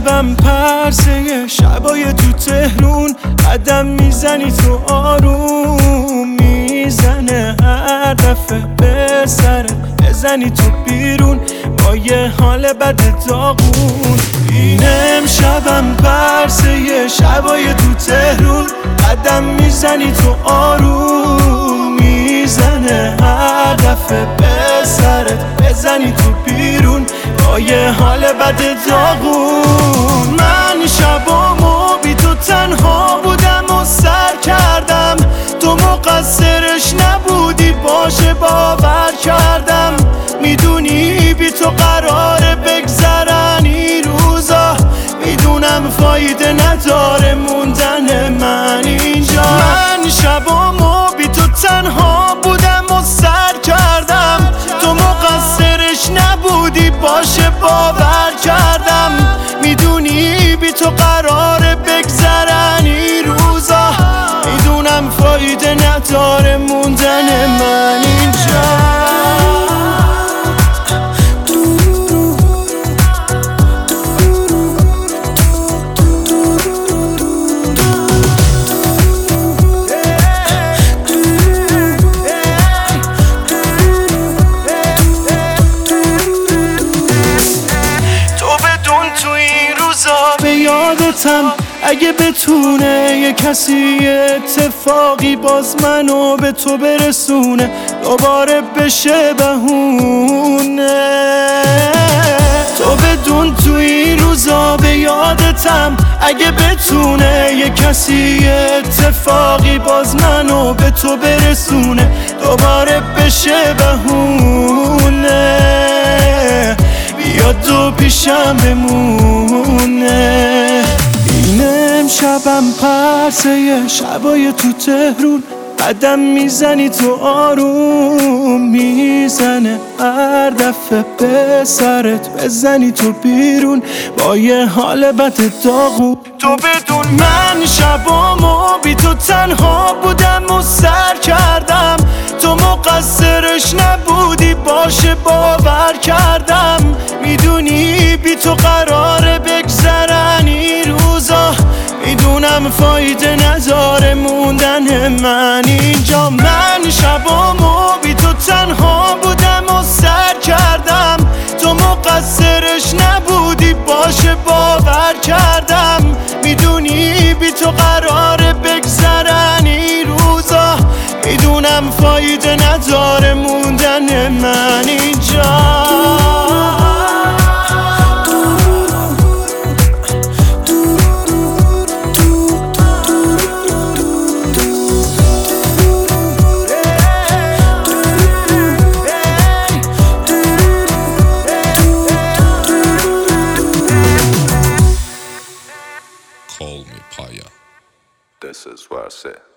شبم پرسه شبای تو تهرون، قدم میزنی تو آروم میزنه هر دفعه به سرت بزنی تو بیرون با یه حال بد داغون. اینم شبم پرسه شبای تو تهرون، قدم میزنی تو آروم میزنه هر دفعه به سرت بزنی تو بیرون با یه حال بد داغون. من شبامو بی تو تنها بودم و سر کردم، تو مقصرش نبودی باشه باور کردم. میدونی بی تو قراره بگذرن این روزا، میدونم فایده نداره موندن من اینجا. من شبامو بی تو تنها بودم و سر کردم، تو مقصرش نبودی باشه باور کردم. میدونی بی تو قراره بگذرن این روزا، میدونم فایده نداره موندن من اینجا. به یادتم اگه بتونه یه کسی اتفاقی باز منو به تو برسونه، دوباره بشه بهونه. تو بدون تو این روزا به یادتم اگه بتونه یه کسی اتفاقی باز منو به تو برسونه، دوباره بشه بهونه. بیاد و پیشم بمونه. اینم شبم پرسه شبای تو تهرون، قدم میزنی تو آروم میزنه هر دفعه به سرت بزنی تو بیرون با یه حال بد داغون. تو بدون من شبامو بی تو تنها بودم و سر کردم، تو مقصرش نبودی باشه باور کردم. میدونی بی تو قراره بگذرن این روزا، میدونم فایده نداره موندن من اینجا. من شبامو بی تو تنها بودم و سر کردم، تو مقصرش نبودی باشه باور کردم. میدونی بی تو قراره بگذرن این روزا، میدونم فایده نداره موندن من اینجا. Call me Paya. This is what I said.